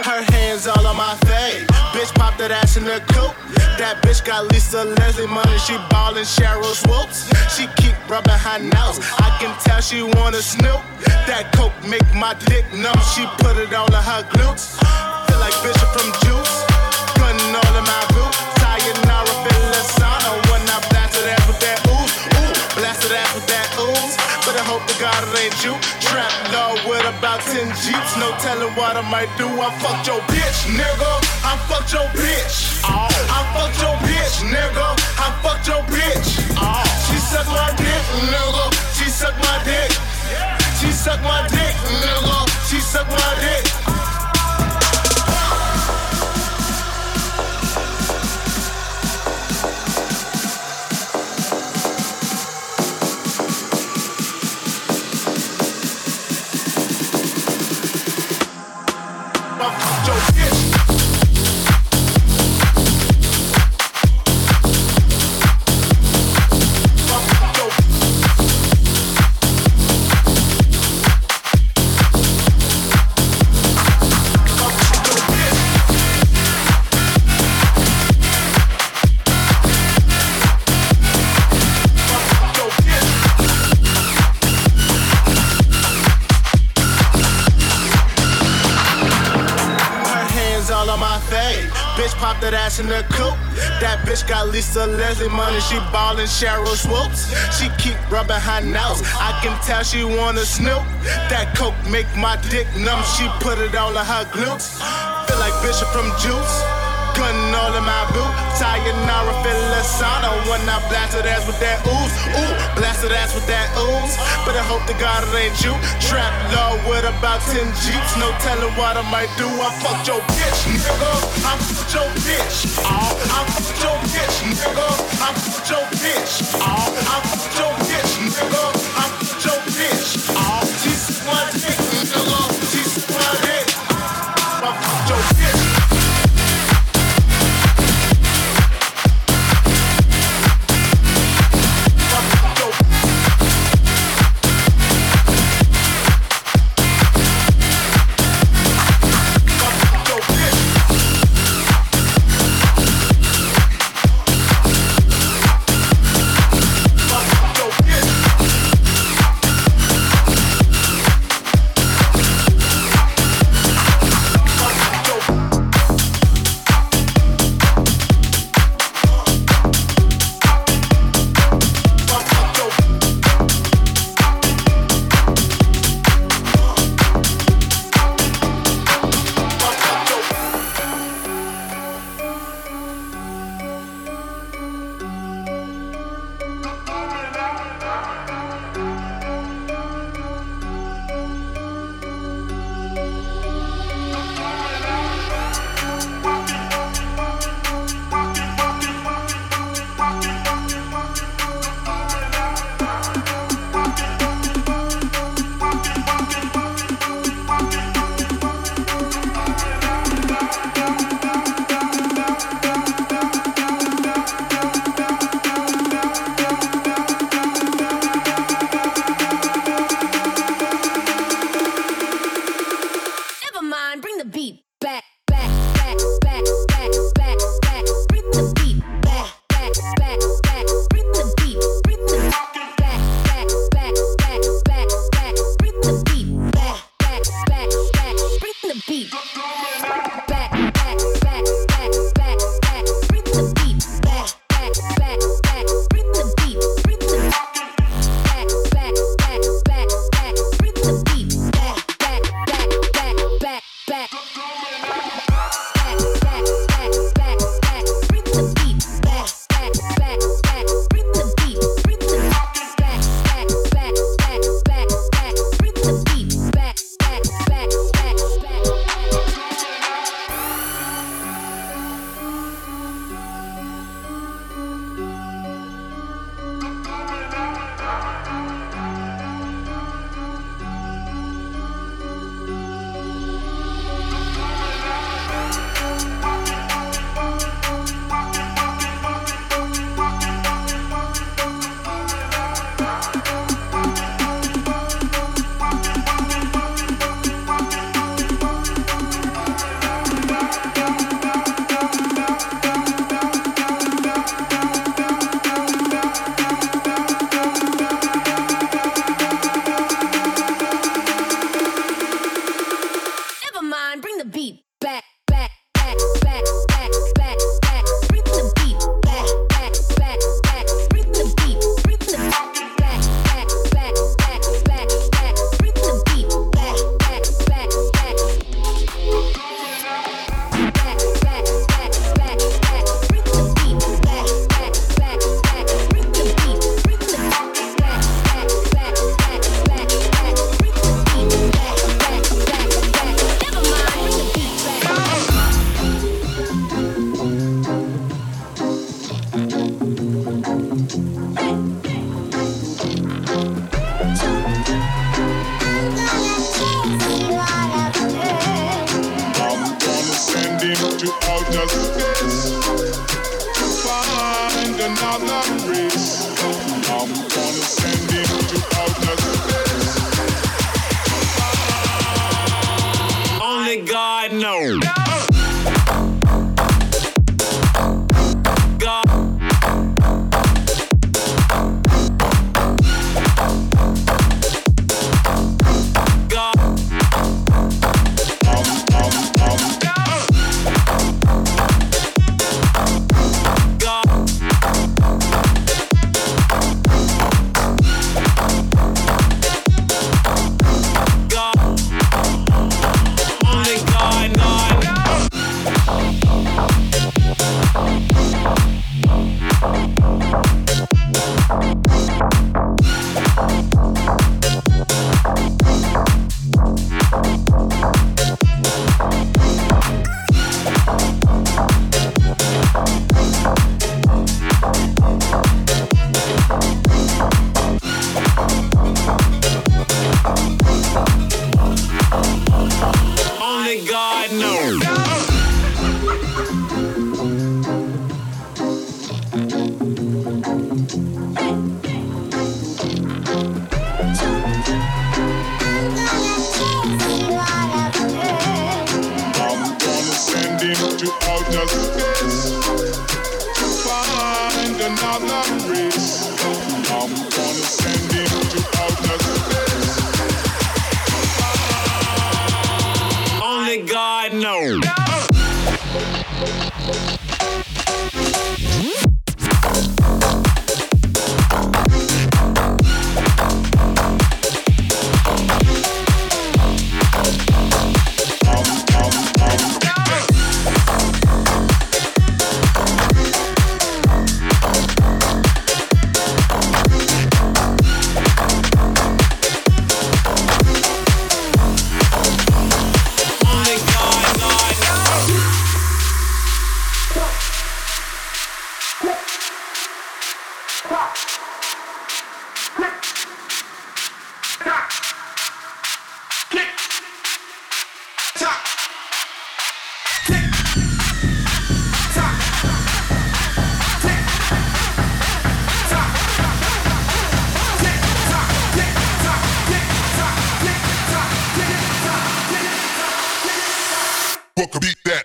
Her hands all on my face. Bitch pop that ass in the coupe. That bitch got Lisa Leslie money. She ballin' Cheryl Swoops. She keep rubbing her nose. I can tell she wanna snoop. That coke make my dick numb. She put it all in her glutes. Feel like Bishop from Juice. Putting all in my boot. Sayonara, feel the sauna when I blasted ass with that ooze. Ooh, blasted ass with that ooze. But I hope to God it ain't you. Trap law with about 10 Jeeps. No telling what I might do. I fucked your bitch, nigga. I fucked your bitch. Oh. I fucked your bitch, nigga. I fucked your bitch. Oh. She sucked my dick, nigga. She sucked my dick. She sucked my dick, nigga. She sucked my dick. Bitch pop that ass in the coupe. That bitch got Lisa Leslie money. She ballin' Cheryl Swoops. She keep rubbing her nose. I can tell she wanna snoop. That coke make my dick numb. She put it all in her glutes. Feel like Bishop from Juice. Gunning all in my boot. Sayonara, feel the sauna when I blasted ass with that ooze. Ooh, blasted ass with that ooze. But I hope to God it ain't you. Trap law with about 10 Jeeps. No telling what I might do. I fucked your bitch, nigga. I fucked your bitch. Oh, I fucked your bitch, nigga. I fucked your bitch. Oh, I fucked your bitch, nigga. I fucked your bitch. Oh, she sucked my dick, nigga. She sucked my dick. I fucked your bitch. back, back, back, back, back, back, back. Bring the beat back, back, back, back. Bring the beat, bring the beat back, back, back, back, back, back. Bring the beat back, back, back, back. Back, back, back, back, back. Bring the beat back, back, back, back. Bring the beat, bring the beat back, back, back, back, back, back. Bring the beat back, back, back, back. Never mind, bring the beat I'm gonna send him to outer space to find another race. I'm gonna send him to outer space. Only God knows. God. God. Only God knows. I'm gonna send him to outer space to find another race. I'm gonna send him to outer space. Only God knows. What could beat that?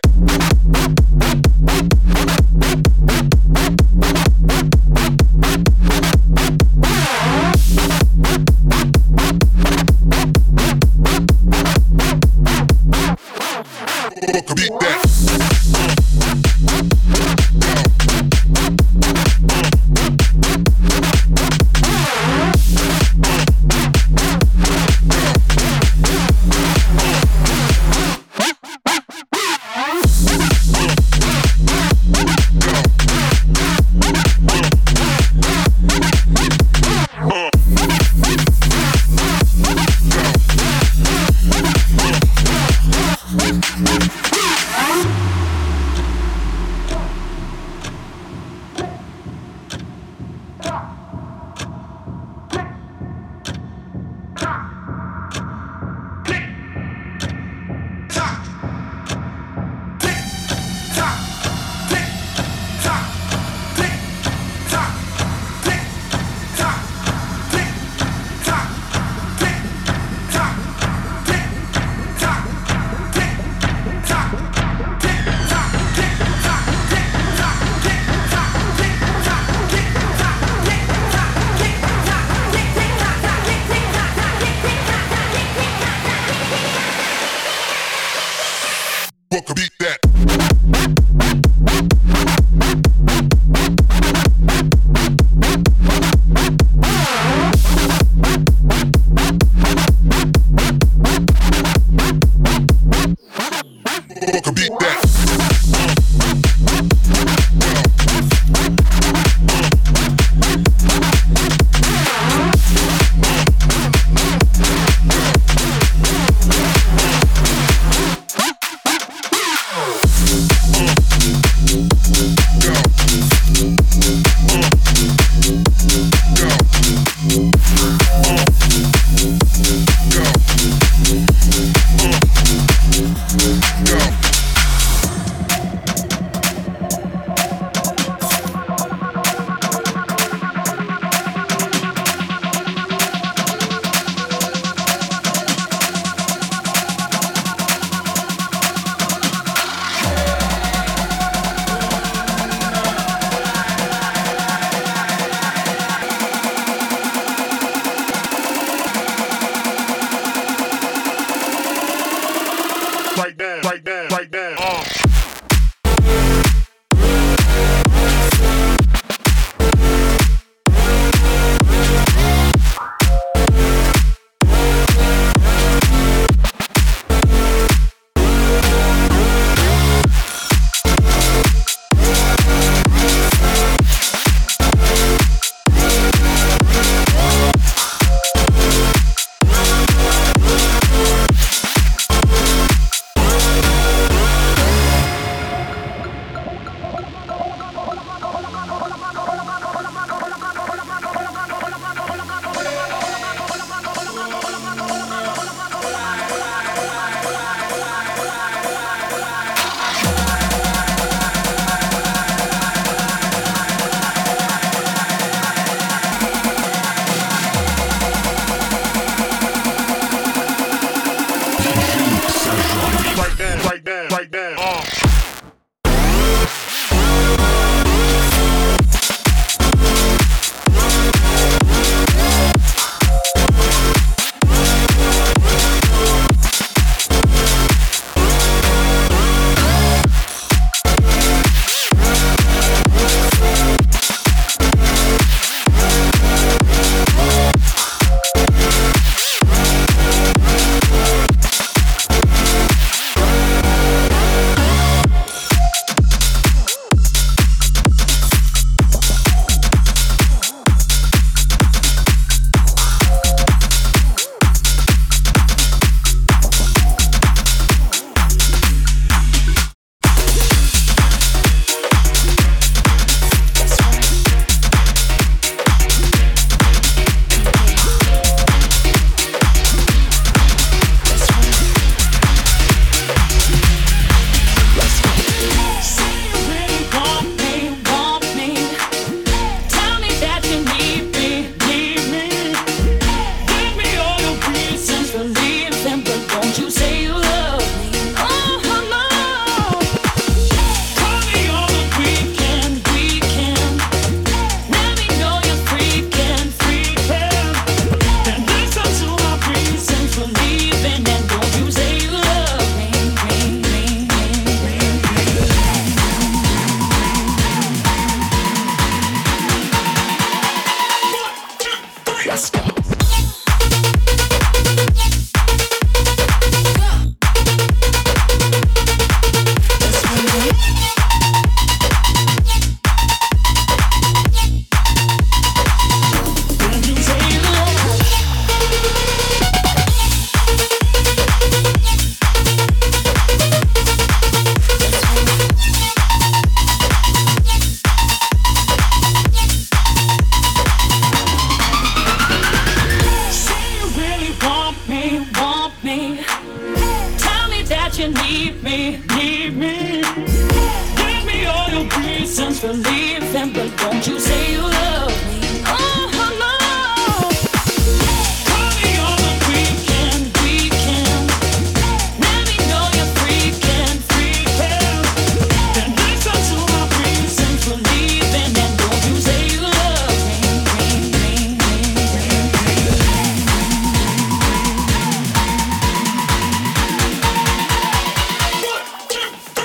What could beat that?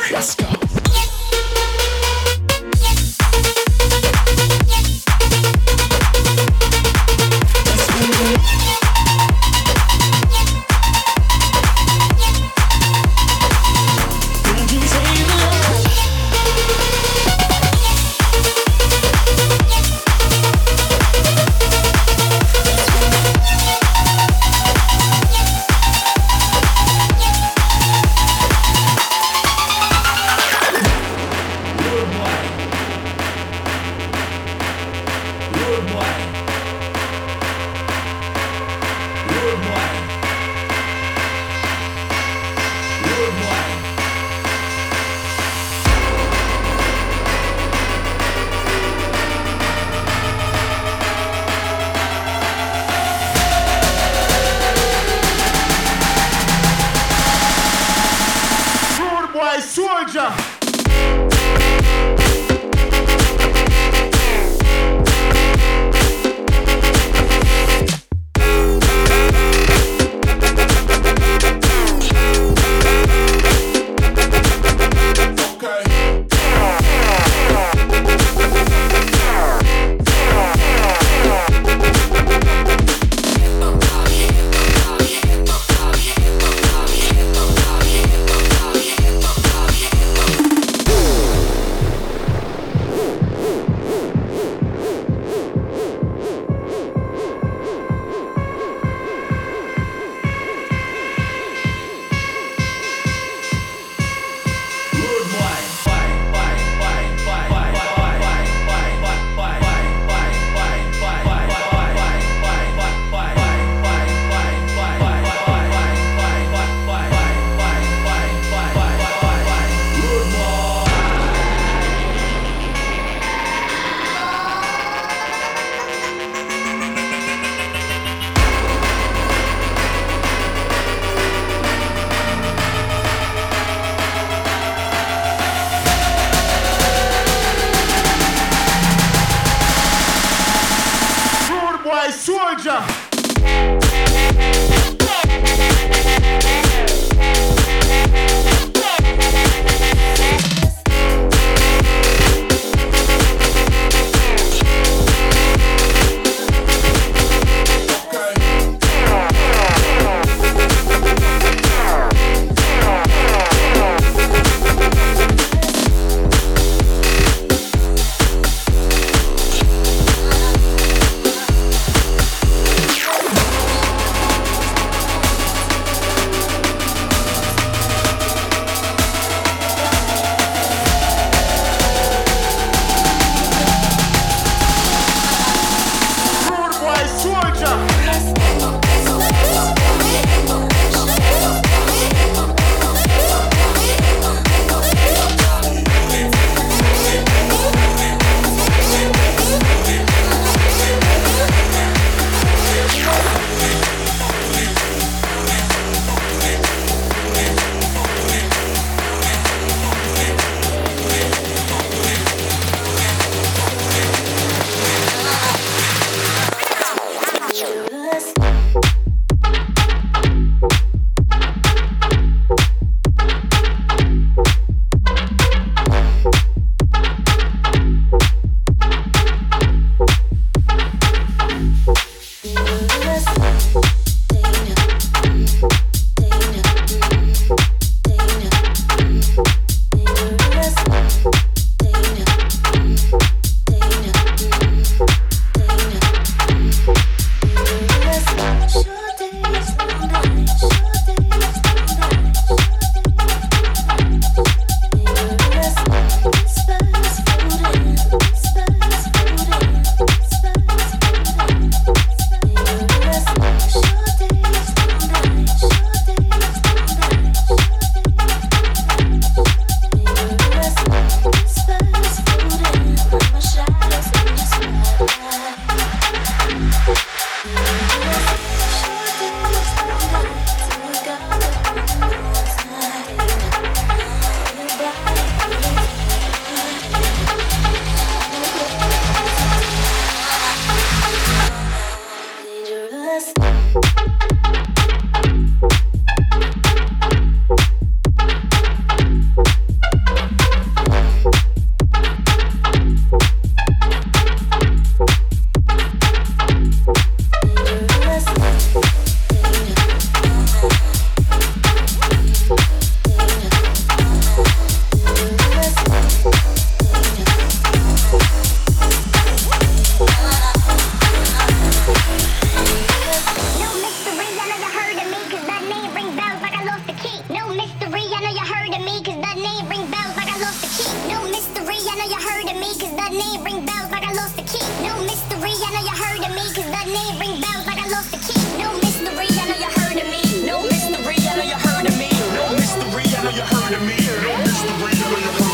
Let's go. Soldier. Soldier. name ring bells like I lost the key. No mystery, I know you heard of me, cause the name ring bells like I lost the key. No mystery, I know you heard of me, cause the name ring bells like I lost the key. No mystery, I know you heard of me. No mystery, I know you heard of me. No mystery, I know you heard of me. No mystery, I know you heard of me.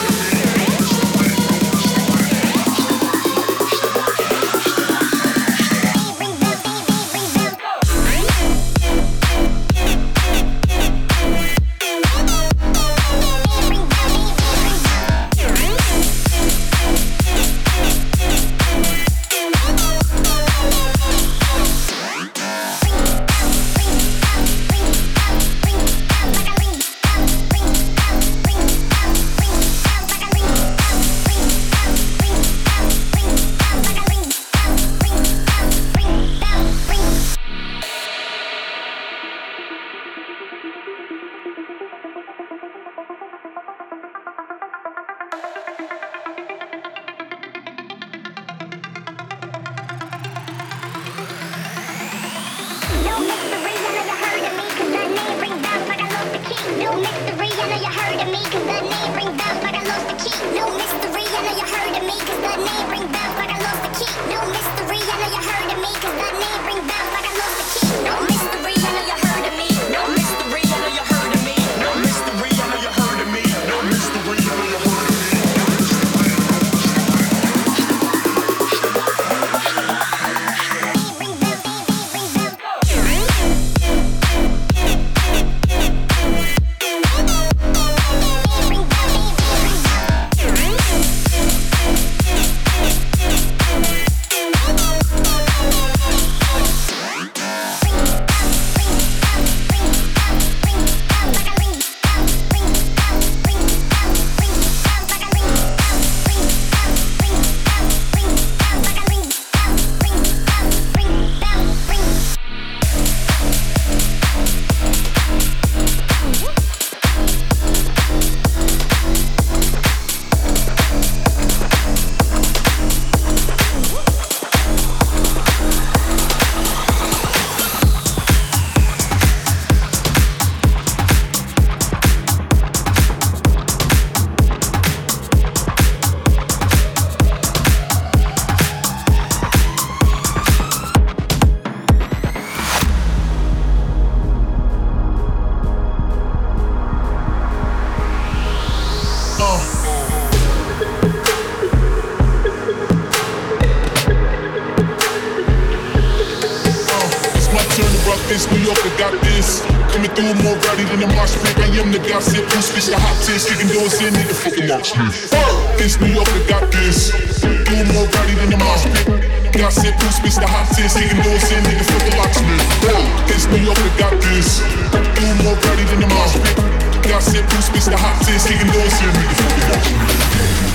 This New Yorker got this. Coming through more rowdy than a mosh pit. I am the gossip, who speaks the hot tips. Kicking doors in, nigga, fucking watch this. This New Yorker got this. Doing more rowdy than a mosh pit. Gossip, who speaks the hot tips. Kicking doors in, nigga, fucking watch this. This New Yorker got this. Doing more rowdy than a mosh pit. Gossip, who speaks the hot tips. Kicking doors in, nigga, fucking watch this.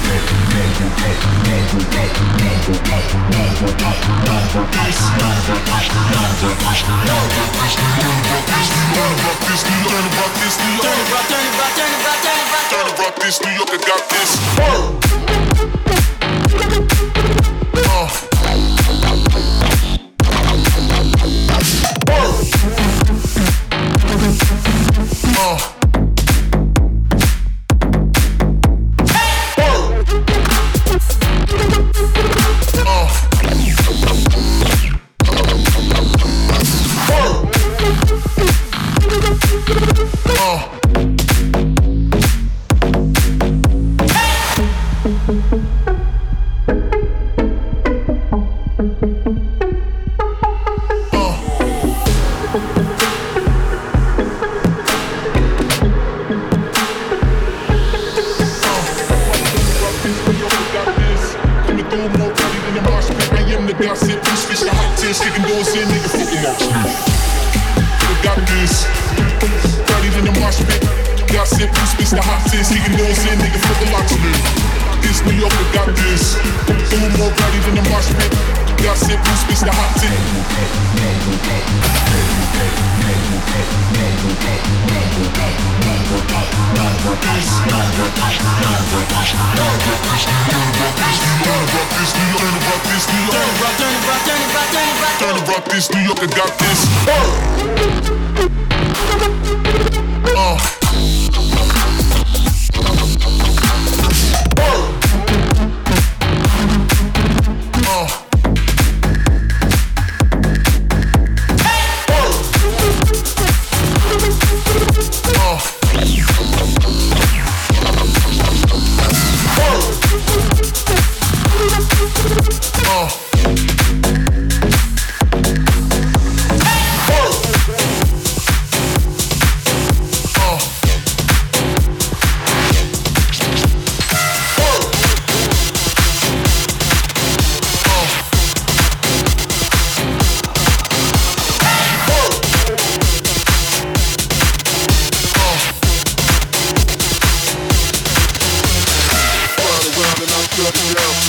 This New Yorker got this. This New Yorker got this.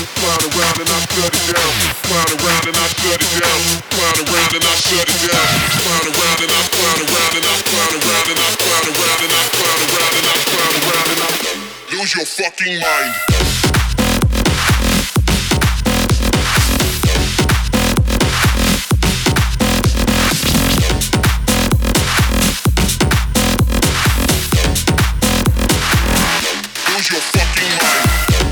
Clown around and I shut it down. Clown around and I shut it down. Clown around and I shut it down. Clown around and I clown around and I clown around and I clown around and I clown around and I clown around and I lose your fucking mind. Your fucking mind.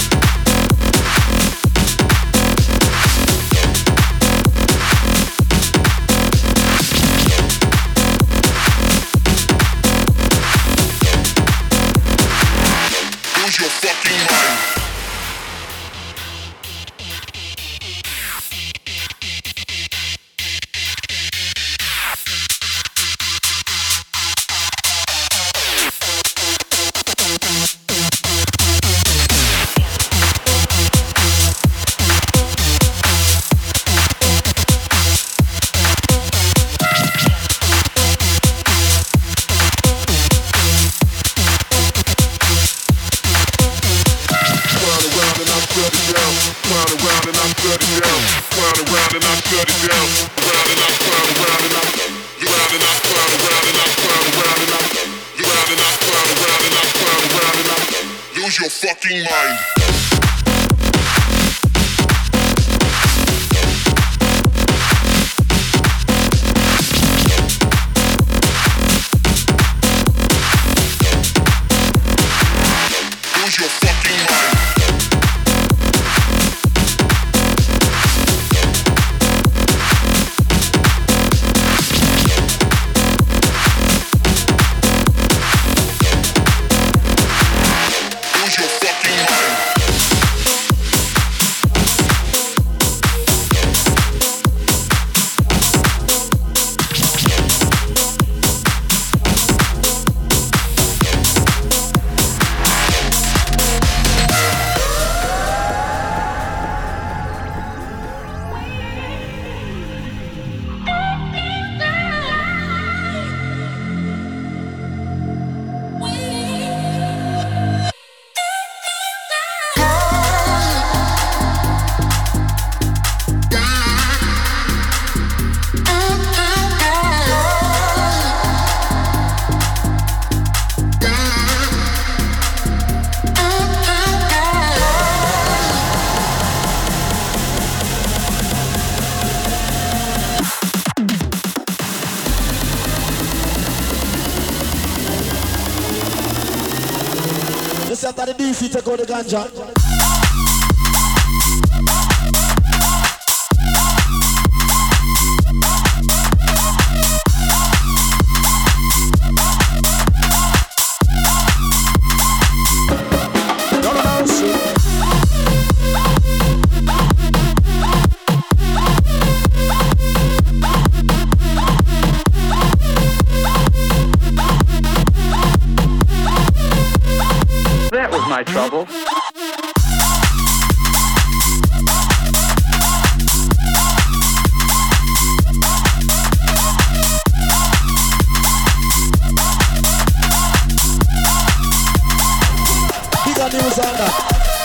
Lose your fucking mind. Lose your fucking mind. Lose your fucking mind. After the DC take out the ganja. That was my trouble. Bigger news on that.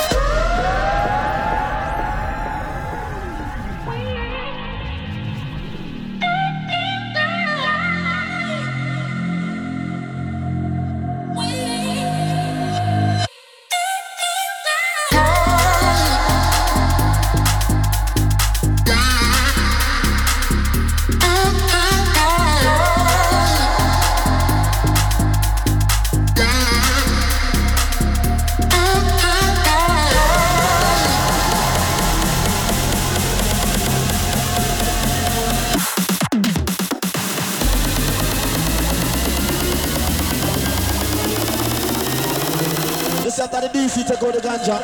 After the DC take out the ganja.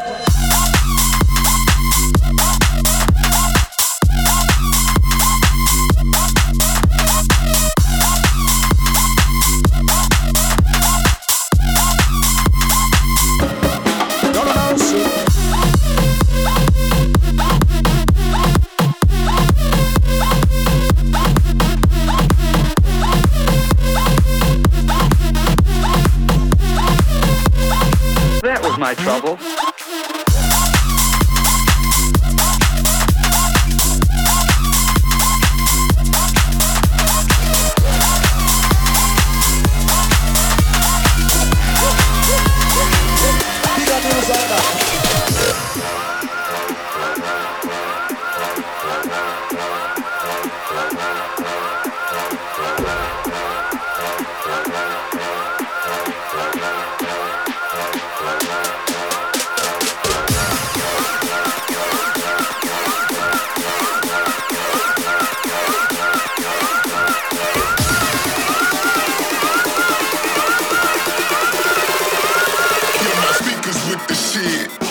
That was my trouble. Shit.